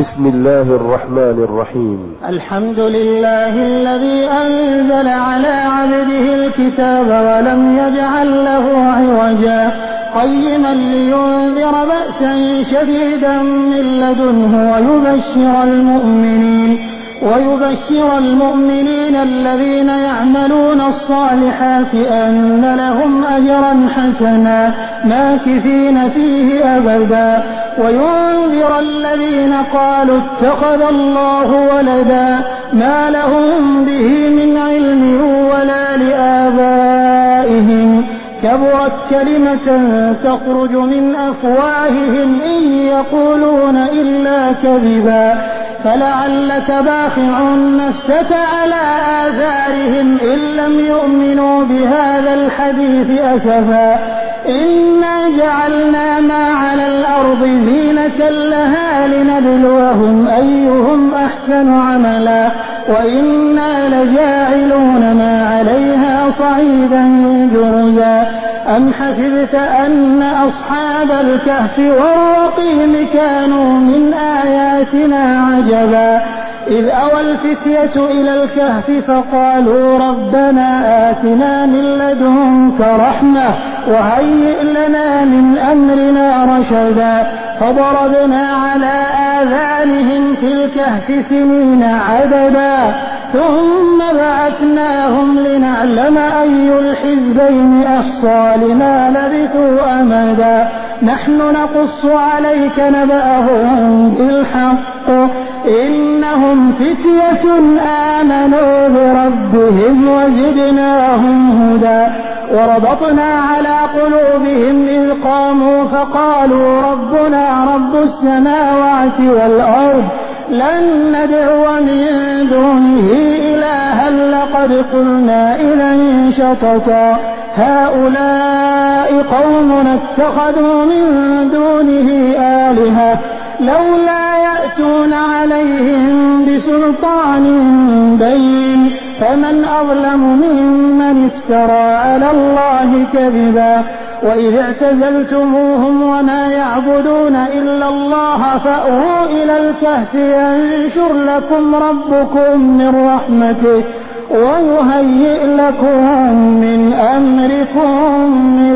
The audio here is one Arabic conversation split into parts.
بسم الله الرحمن الرحيم. الحمد لله الذي أنزل على عبده الكتاب ولم يجعل له عوجا قيما لينذر بأسا شديدا من لدنه ويبشر المؤمنين الذين يعملون الصالحات أن لهم أجرا حسنا ماكثين فيه أبدا وينذر الذين قالوا اتخذ الله ولدا ما لهم به من علم ولا لآبائهم كبرت كلمة تخرج من أفواههم إن يقولون إلا كذبا فلعلك باخع نفسك على آثارهم إن لم يؤمنوا بهذا الحديث أسفا إنا جعلنا ما على الأرض زينة لها لنبلوهم أيهم أحسن عملا وإنا لجاعلون ما عليها صعيدا جرزا أم حسبت أن أصحاب الكهف والرقيم كانوا من آياتنا عجبا إذ أوى الفتية إلى الكهف فقالوا ربنا آتنا من لدنك رحمة وهيئ لنا من أمرنا رشدا فضربنا على آذانهم في الكهف سنين عددا ثم بعثناهم لنعلم أي الحزبين أحصى لما لبثوا أمدا نحن نقص عليك نبأهم بالحق إنهم فتية آمنوا بربهم وزدناهم هدى وربطنا على قلوبهم إذ قاموا فقالوا ربنا رب السماوات والأرض لن ندعو من دونه إلها لقد قلنا إذا شططا هؤلاء قومنا اتخذوا من دونه آلهة لولا يأتون عليهم بسلطان بين فمن أظلم ممن افترى على الله كذبا وإذ اعتزلتموهم وما يعبدون إلا الله فأووا إلى الكهف ينشر لكم ربكم من رحمته ويهيئ لكم من أمركم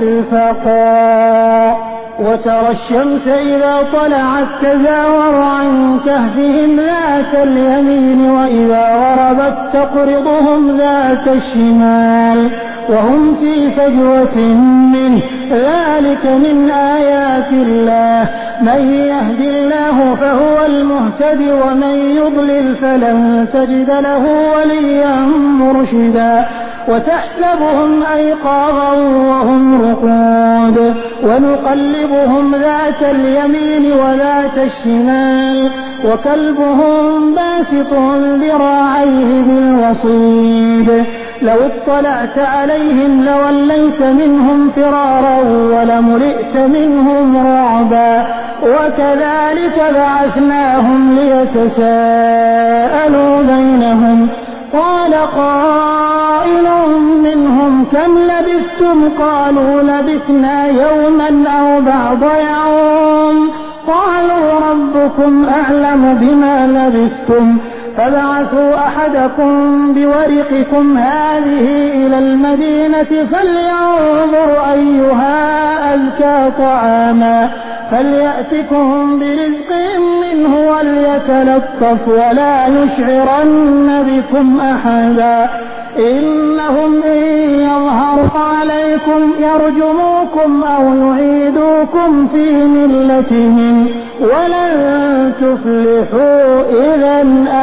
مرفقا وترى الشمس إذا طلعت تزاور عن كهفهم ذات اليمين وإذا غربت تقرضهم ذات الشمال وهم في فجوة منه ذلك من آيات الله من يهد الله فهو المهتد ومن يضلل فلن تجد له وليا مرشدا وتحسبهم أيقاظا وهم رقود ونقلبهم ذات اليمين وذات الشمال وكلبهم باسط ذراعيه بالوصيد لو اطلعت عليهم لوليت منهم فرارا ولملئت منهم رعبا وكذلك بعثناهم ليتساءلوا بينهم قال قائل منهم كم لبثتم قالوا لبثنا يوما أو بعض يوم قالوا ربكم أعلم بما لبثتم فبعثوا أحدكم بورقكم هذه إلى المدينة فلينظر أيها أزكى طعاما فليأتكم برزق منه وليتلطف ولا يشعرن بكم أحدا إنهم إن يظهروا عليكم يرجموكم أو يعيدوكم في ملتهم ولن تفلحوا إذا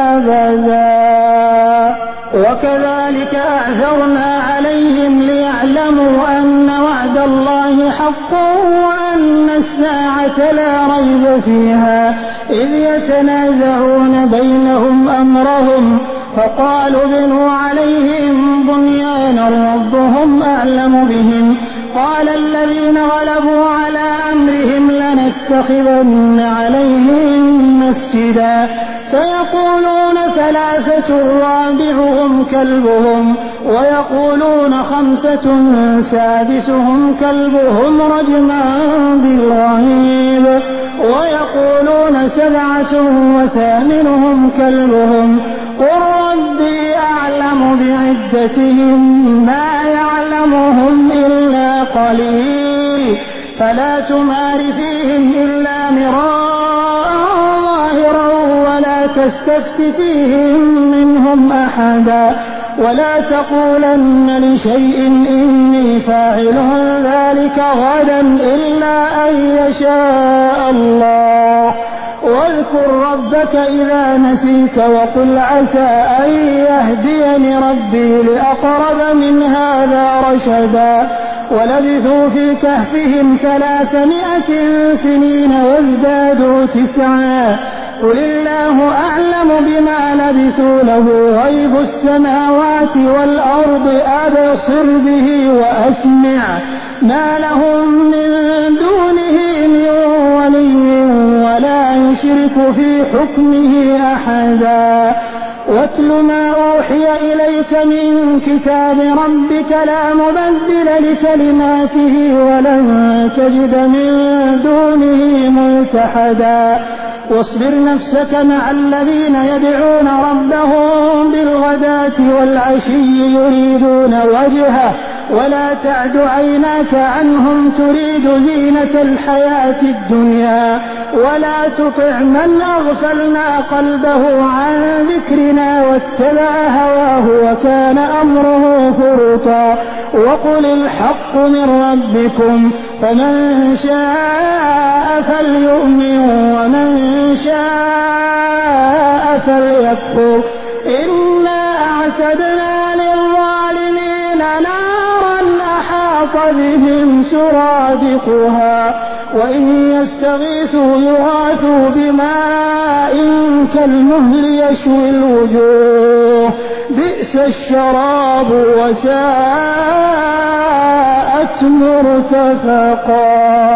أبدا وكذلك أعثرنا عليهم ليعلموا أن وعد الله حق وأن الساعة لا ريب فيها إذ يتنازعون بينهم أمرهم فقالوا بنوا عليهم بنيانا ربهم أعلم بهم قال الذين غلبوا على أمرهم لنتخذن عليهم مسجدا سيقولون ثلاثة رابعهم كلبهم ويقولون خمسة سادسهم كلبهم رجما بالغيب ويقولون 7 وثامنهم كلبهم قل ربي أعلم بعدتهم ما يعلمهم إلا قليل فلا تمار فيهم إلا مراء ظاهرا ولا تستفت فيهم منهم أحدا ولا تقولن لشيء إني فاعل ذلك غدا إلا أن يشاء الله واذكر ربك إذا نسيت وقل عسى أن يهديني ربي لأقرب من هذا رشدا ولبثوا في كهفهم 300 سنين وازدادوا 9 قل الله أعلم بما لبثوا له غيب السماوات والأرض أبصر به وأسمع ما لهم من دونه من ولي ولا يشرك في حكمه أحدا واتل ما أوحي إليك من كتاب ربك لا مبدل لكلماته ولن تجد من دونه ملتحدا واصبر نفسك مع الذين يدعون ربهم بالغداة والعشي يريدون وجهه ولا تعد عيناك عنهم تريد زينة الحياة الدنيا ولا تطع من أغفلنا قلبه عن ذكرنا واتبع هواه وكان أمره فرطا وقل الحق من ربكم فمن شاء فليؤمن ومن شاء فليكفر إنا أعتدنا للظالمين نارا أحاط بهم سرادقها وإن يستغيثوا يغاثوا بماء كالمهل يشوي الوجوه بئس الشراب وساءت مرتفقا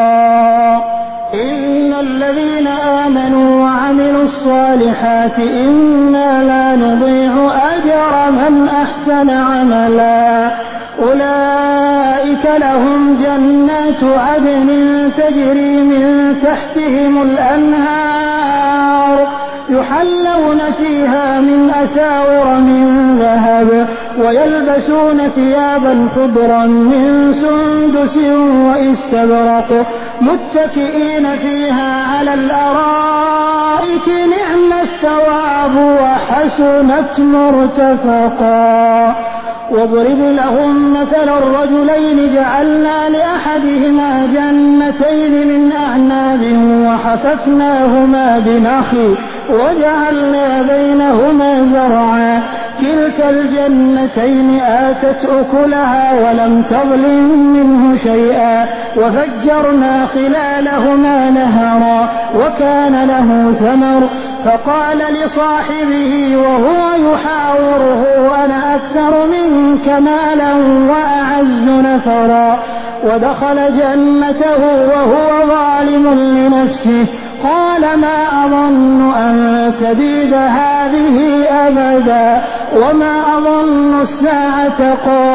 إن الذين آمنوا وعملوا الصالحات إنا لا نضيع أجر من أحسن عملا أولئك لهم جنات عدن تجري من تحتهم الأنهار يحلون فيها من أساور من ذهب ويلبسون ثيابا خضرا من سندس واستبرق متكئين فيها على الأرائك نعم الثواب وحسنت مرتفقا واضرب لهم مثل الرجلين جعلنا لأحدهما جنتين من أعناب وحففناهما بنخل وجعلنا بينهما زرعا كلتا الجنتين آتت أكلها ولم تظلم منه شيئا وفجرنا خلالهما نهرا وكان له ثمر فقال لصاحبه وهو يحاوره أنا أكثر منك مالا وأعز نفرا ودخل جنته وهو ظالم لنفسه قال ما أظن أن تبيد هذه أبدا وما أظن الساعة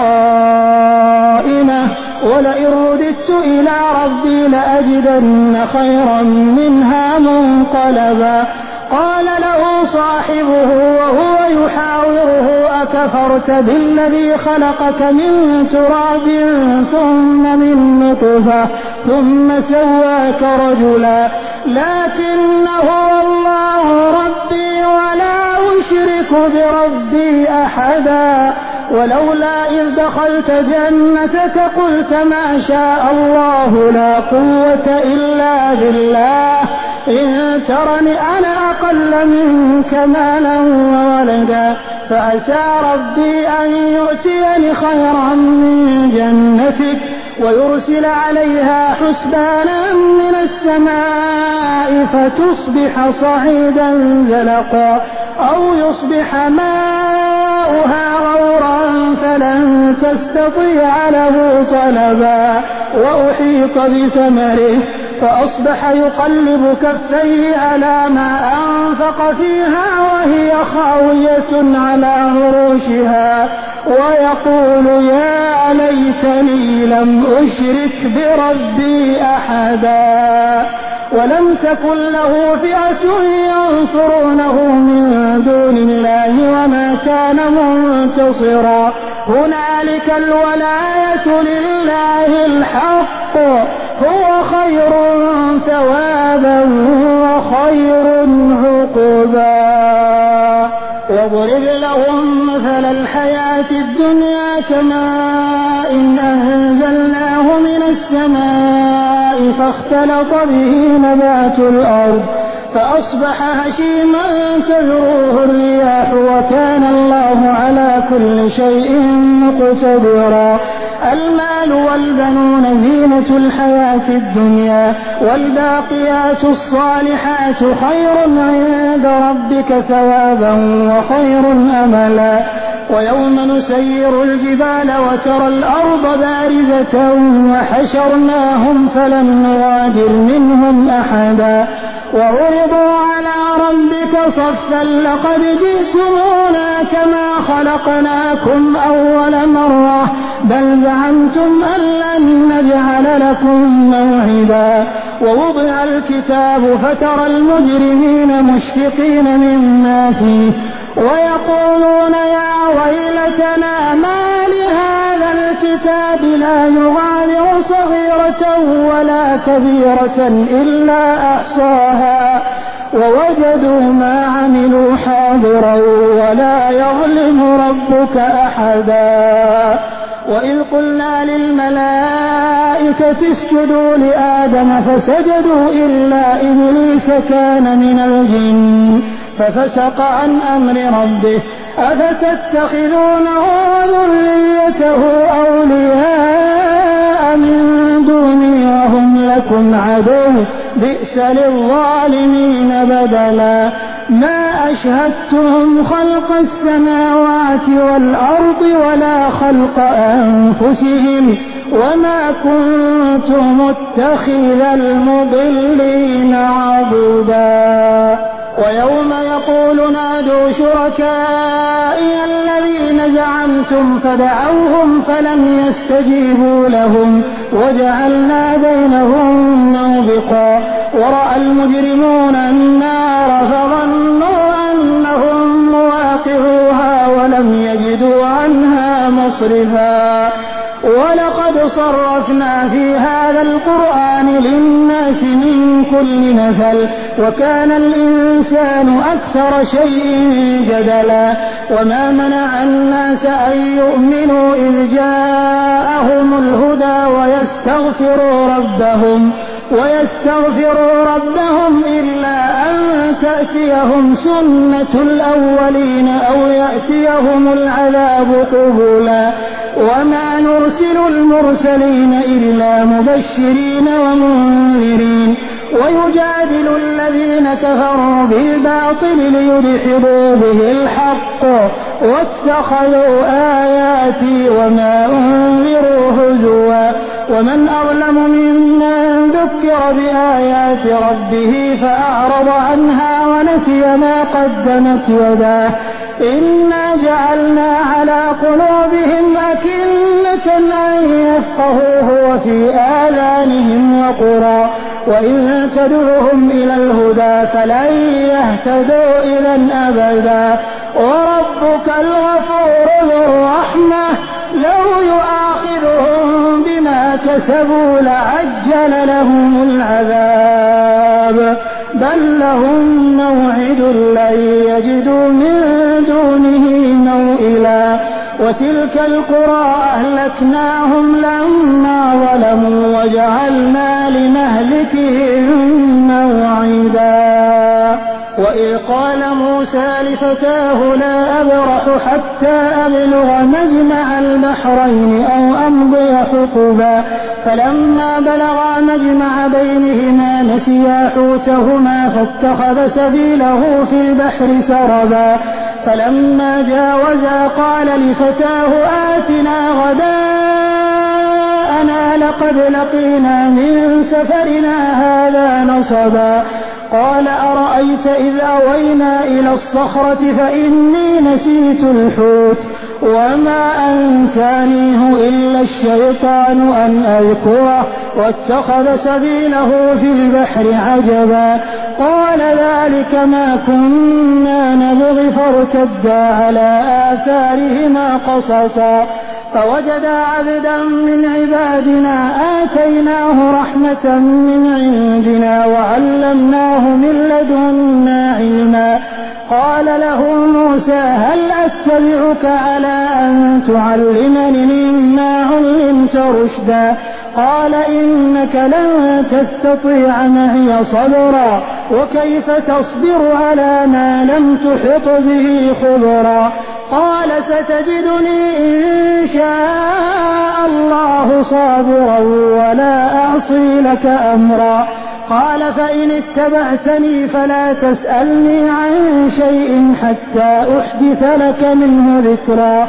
قائمة ولئن رددت إلى ربي لأجدن خيرا منها منقلبا قال له صاحبه وهو يحاوره أكفرت بالذي خلقك من تراب ثم من نطفة ثم سواك رجلا لكن هو الله ربي ولا أشرك بربي أحدا ولولا إذ دخلت جنتك قلت ما شاء الله لا قوة إلا بالله إن ترني أنا أقل منك مالا وولدا فعسى ربي أن يؤتيني خيرا من جنتك ويرسل عليها حسبانا من السماء فتصبح صعيدا زلقا أو يصبح ماؤها غورا فلن تستطيع له طلبا وأحيط بثمره فأصبح يقلب كفيه على ما أنفق فيها وهي خاوية على عروشها ويقول يا ليتني لم أشرك بربي أحدا ولم تكن له فئة ينصرونه من دون الله وما كان منتصرا هنالك الولاية لله الحق هو خير ثوابا وخير عقبا واضرب لهم مثل الحياة الدنيا كماء أنزلناه من السماء فاختلط به نبات الأرض فأصبح هشيما تذروه الرياح وكان الله على كل شيء مقتدرا المال والبنون زينة الحياة الدنيا والباقيات الصالحات خير عند ربك ثوابا وخير أملا ويوم نسير الجبال وترى الأرض بارزة وحشرناهم فلم نغادر منهم أحدا وعرضوا على ربك صفا لقد جئتمونا كما خلقناكم أول مرة بل زعمتم أن لن نجعل لكم موعدا ووضع الكتاب فترى المجرمين مشفقين مما فيه ويقولون يا ويلتنا ما لهذا الكتاب لا يغادر صغيرة ولا كبيرة إلا أحصاها ووجدوا ما عملوا حاضرا ولا يظلم ربك أحدا وإذ قلنا للملائكة اسجدوا لآدم فسجدوا إلا إبليس كان من الجن ففسق عن أمر ربه أفتتخذونه وذريته أولياء من دوني وهم لكم عدو بئس للظالمين بدلا ما أشهدتهم خلق السماوات والأرض ولا خلق أنفسهم وما كنت متخذ المضلين عضدا ويوم يقول نادوا شركائي الذين زعمتم فدعوهم فلم يستجيبوا لهم وجعلنا بينهم موبقا ورأى المجرمون النار فظنوا أنهم مواقعوها ولم يجدوا عنها مصرفا ولقد صرفنا في هذا القرآن للناس من كل مثل وكان الإنسان أكثر شيء جدلا وما منع الناس أن يؤمنوا إذ جاءهم الهدى ويستغفروا ربهم إلا أن تأتيهم سنة الأولين أو يأتيهم العذاب قبلا وما نرسل المرسلين إلا مبشرين ومنذرين ويجادل الذين كفروا بالباطل ليدحضوا به الحق واتخذوا آياتي وما أنذروا هزوا ومن أظلم ممن ذكر بآيات ربه فأعرض عنها ونسي ما قدمت يداه إنا جعلنا على قلوبهم أكنة أن يفقهوه وفي آذانهم وقرا وإن تدعهم إلى الهدى فلن يهتدوا إذا أبدا وربك الغفور ذو الرحمة لو يؤاخذهم بما كسبوا لعجل لهم العذاب بل لهم موعد لن يجدوا من دونه موئلا وتلك القرى أهلكناهم لما ظلموا وجعلنا لمهلكهم موعدا وإذ قال موسى لفتاه لا أبرح حتى أبلغ مجمع البحرين أو أمضي حقبا فلما بلغا مجمع بينهما نسيا حوتهما فاتخذ سبيله في البحر سربا فلما جاوزا قال لفتاه آتنا غداءنا لقد لقينا من سفرنا هذا نصبا قال أرأيت إذ أوينا إلى الصخرة فإني نسيت الحوت وما أنسانيه إلا الشيطان أن أذكره واتخذ سبيله في البحر عجبا قال ذلك ما كنا نبغي فارتدا على آثارهما قصصا فوجدا عبدا من عبادنا آتيناه رحمة من عندنا وعلمناه من لدنا علما قال له موسى هل أتبعك على أن تعلمني مما علمت رشدا قال إنك لن تستطيع معي صبرا وكيف تصبر على ما لم تحط به خبرا قال ستجدني إن شاء الله صابرا ولا أعصي لك أمرا قال فإن اتبعتني فلا تسألني عن شيء حتى أحدث لك منه ذكرا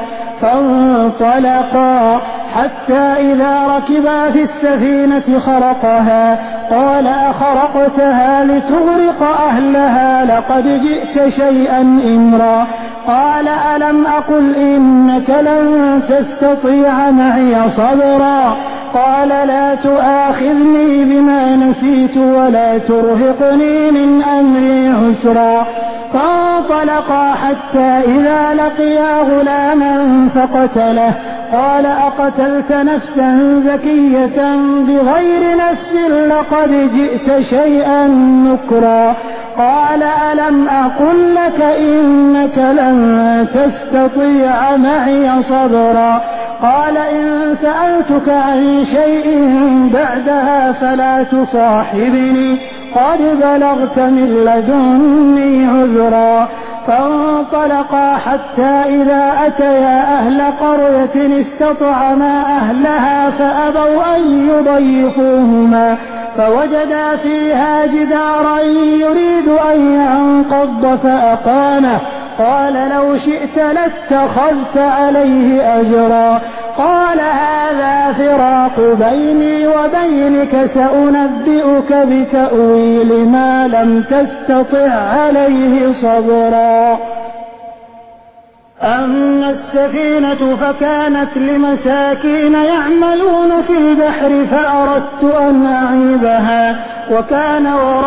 فانطلقا حتى إذا ركبا في السفينة خرقها قال أخرقتها لتغرق أهلها لقد جئت شيئا إمرا قال ألم أقل إنك لن تستطيع معي صبرا قال لا تؤاخذني بما نسيت ولا ترهقني من أمري عسرا فانطلقا حتى إذا لقيا غلاما فقتله قال أقتلت نفسا زكية بغير نفس لقد جئت شيئا نكرا قال ألم أقل لك إنك لن تستطيع معي صبرا قال إن سألتك عن شيء بعدها فلا تصاحبني قد بلغت من لدني عذرا فانطلقا حتى إذا أتيا أهل قرية استطعما أهلها فأبوا أن يضيفوهما فوجدا فيها جدارا يريد أن ينقض فأقامه قال لو شئت لاتخذت عليه أجرا قال هذا فراق بيني وبينك سأنبئك بتأويل ما لم تستطع عليه صبرا أما السفينة فكانت لمساكين يعملون في البحر فأردت أن أعيبها وكان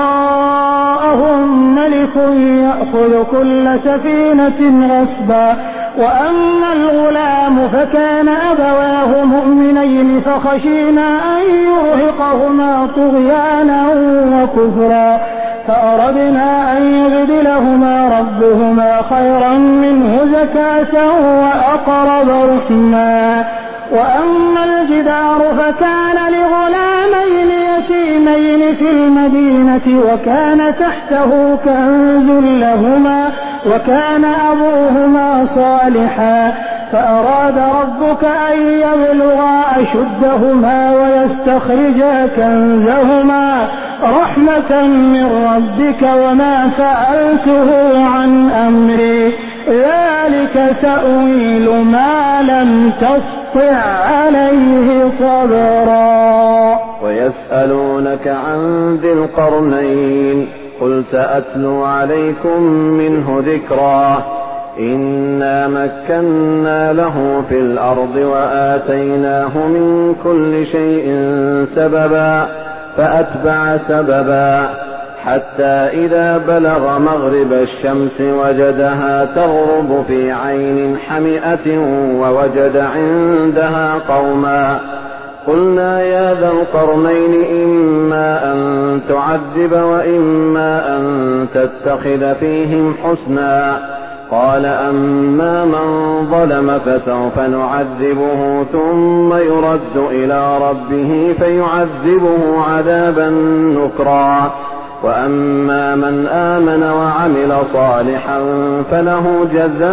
وراءهم ملك يأخذ كل سفينة غصبا وأما الغلام فكان أبواه مؤمنين فخشينا أن يرهقهما طغيانا وكفرا فأردنا أن يبدلهما ربهما خيرا منه زكاة وأقرب رحما وأما الجدار فكان لغلامين يتيمين في المدينة وكان تحته كنز لهما وكان أبوهما صالحا فأراد ربك أن يبلغا أشدهما ويستخرجا كنزهما رحمة من ربك وما فعلته عن أمري ذلك تأويل ما لم تسطع عليه صبرا ويسألونك عن ذي القرنين قل سأتلو عليكم منه ذكرا إنا مكنا له في الأرض وآتيناه من كل شيء سببا فأتبع سببا حتى إذا بلغ مغرب الشمس وجدها تغرب في عين حمئة ووجد عندها قوما قلنا يا ذا القرنين إما أن تعذب وإما أن تتخذ فيهم حسنا قال أما من ظلم فسوف نعذبه ثم يرد إلى ربه فيعذبه عذابا نكرا وأما من آمن وعمل صالحا فله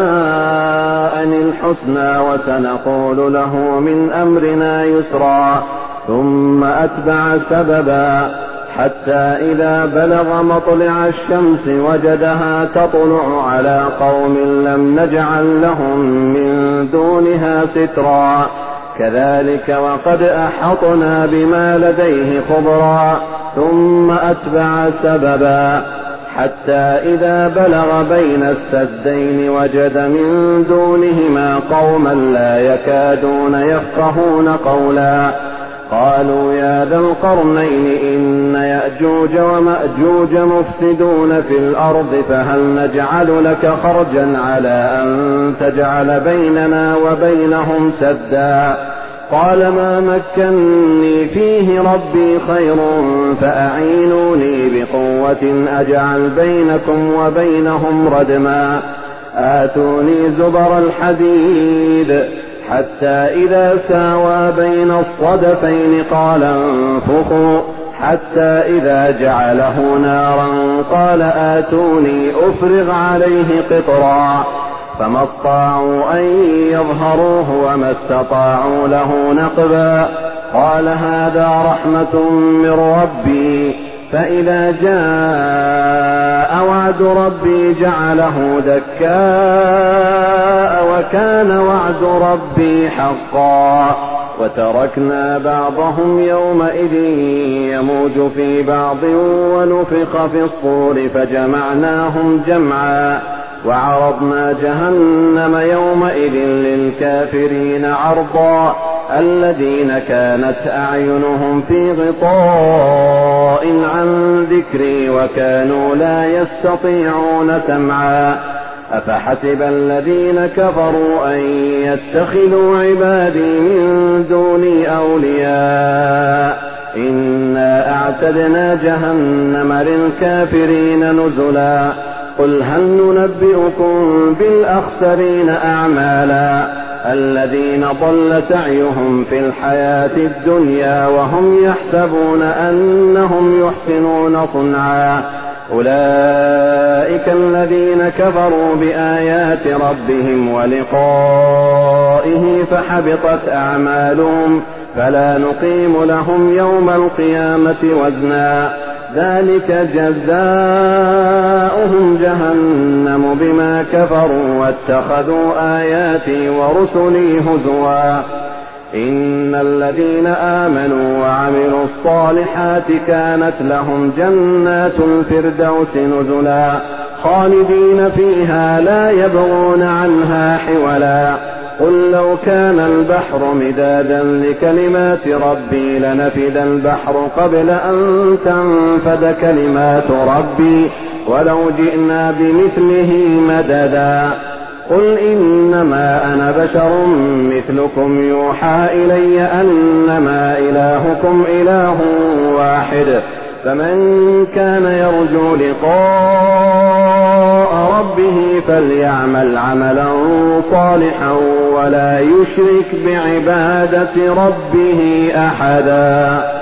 جزاء الحسنى وسنقول له من أمرنا يسرا ثم أتبع سببا حتى إذا بلغ مطلع الشمس وجدها تطلع على قوم لم نجعل لهم من دونها سترا كذلك وقد أحطنا بما لديه خبرا ثم أتبع سببا حتى إذا بلغ بين السدين وجد من دونهما قوما لا يكادون يفقهون قولا قالوا يا ذا القرنين إن يأجوج ومأجوج مفسدون في الأرض فهل نجعل لك خرجا على أن تجعل بيننا وبينهم سدا قال ما مكني فيه ربي خير فأعينوني بقوة أجعل بينكم وبينهم ردما آتوني زبر الحديد حتى إذا ساوى بين الصدفين قال انفخوا حتى إذا جعله نارا قال آتوني أفرغ عليه قطرا فما استطاعوا أن يظهروه وما استطاعوا له نقبا قال هذا رحمة من ربي فإذا جاء وعد ربي جعله دكاء وكان وعد ربي حقا وتركنا بعضهم يومئذ يموج في بعض ونفخ في الصور فجمعناهم جمعا وعرضنا جهنم يومئذ للكافرين عرضا الذين كانت أعينهم في غطاء عن ذكري وكانوا لا يستطيعون سمعا أفحسب الذين كفروا أن يتخذوا عبادي من دوني أولياء إنا أعتدنا جهنم للكافرين نزلا قل هل ننبئكم بالأخسرين أعمالا الذين ضل سعيهم في الحياة الدنيا وهم يحسبون أنهم يحسنون صنعا أولئك الذين كفروا بآيات ربهم ولقائه فحبطت أعمالهم فلا نقيم لهم يوم القيامة وزنا ذلك جزاؤهم جهنم بما كفروا واتخذوا آياتي ورسلي هزوا إن الذين آمنوا وعملوا الصالحات كانت لهم جنات الفردوس نزلا خالدين فيها لا يبغون عنها حولا قل لو كان البحر مدادا لكلمات ربي لنفد البحر قبل أن تنفد كلمات ربي ولو جئنا بمثله مددا قل إنما أنا بشر مثلكم يوحى إلي أنما إلهكم إله واحد فمن كان يرجو لقاء ربه فليعمل عملا صالحا ولا يشرك بعبادة ربه أحدا.